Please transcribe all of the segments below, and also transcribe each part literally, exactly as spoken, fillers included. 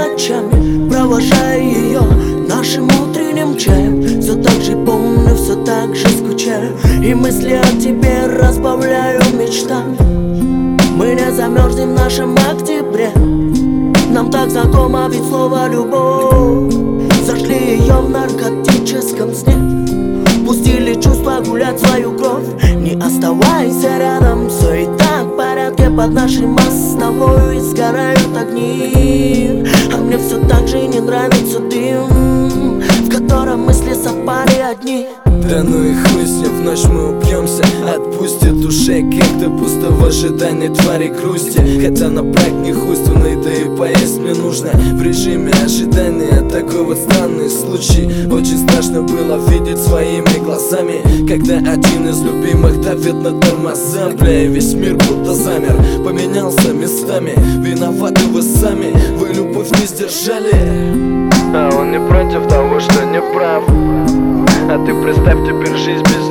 ночами, провожая ее нашим утренним чаем. Все так же помню, все так же скучаю, и мысли о тебе разбавляю мечтами. Мы не замерзнем в нашем октябре, нам так знакомо ведь слово «любовь». Зажгли ее в наркотическом сне, пустили чувства гулять свою кровь. Не оставайся рядом, все и так в порядке. Под нашей мостовой сгорают огни, а мне все так же не нравится дым, в котором мысли совпали одни. Да ну и хуй с ним, в ночь мы упьемся. Отпустит душе как-то пусто в ожидании твари грусти. Хотя на брак не хуйственный, да и поесть мне нужно в режиме ожидания. Такой вот странный случай. Очень страшно было видеть своими глазами, когда один из любимых давит на тормоза. Бля, и весь мир будто замер, поменялся местами. Виноваты вы сами, вы любовь не сдержали. А он не против того, что не прав. А ты представь теперь жизнь без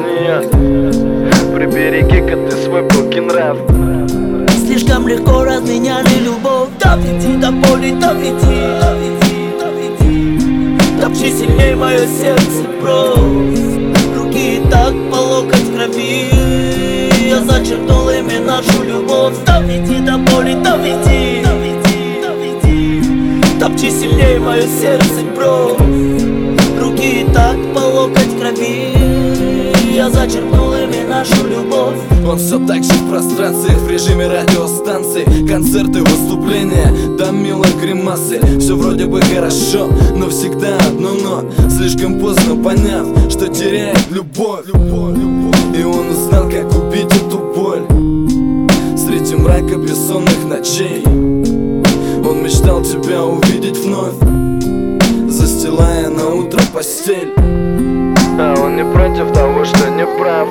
нее. Прибереги-ка ты свой пылкий нрав. Слишком легко разменяли любовь. Доведи до боли, доведи, доведи, доведи. Топчи сильней мое сердце, брось. Руки и так по локоть в крови, я зачеркнул ими нашу любовь. Доведи до боли, доведи, доведи, доведи. Топчи сильней мое сердце, брось. Руки и так по локоть в крови, я зачерпнул ими нашу любовь. Он все так же в прострациях, в режиме радиостанции. Концерты, выступления, да милые гримасы. Все вроде бы хорошо, но всегда одно но. Слишком поздно поняв, что теряет любовь. И он узнал, как убить эту боль. Среди мрака бессонных ночей он мечтал тебя увидеть вновь, застилая на утро постель. А он не против того, что не прав.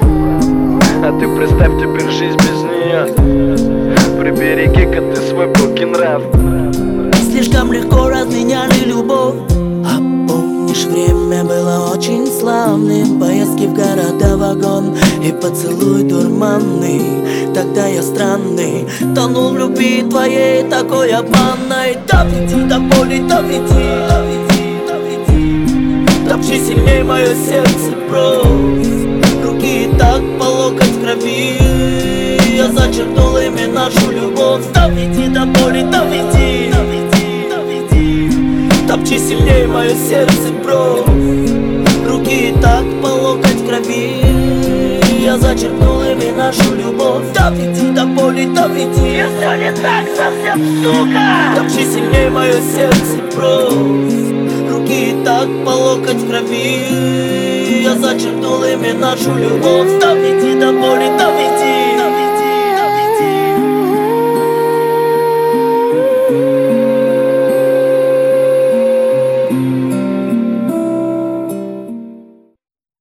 А ты представь теперь жизнь без нее. Прибереги-ка ты свой пылкий нрав. Слишком легко разменяли любовь. А помнишь, время было очень славным, поездки в города, вагон и поцелуй дурманный. Тогда я странный, тонул в любви твоей, такой обманной. Доведи до боли, доведи, доведи, доведи. Топчи сильней мое сердце, брось. Руки и так по локоть в крови, я зачеркнул ими нашу любовь. Доведи до боли, доведи, доведи, доведи. Топчи сильней мое сердце, брось. Руки и так по локоть в крови, я зачеркнул ими нашу любовь. Доведи до боли, доведи. Я все не так совсем, сука. Топчи сильней мое сердце, брось. Руки и так по локоть в крови, я зачеркнул ими нашу любовь. Доведи до боли, доведи.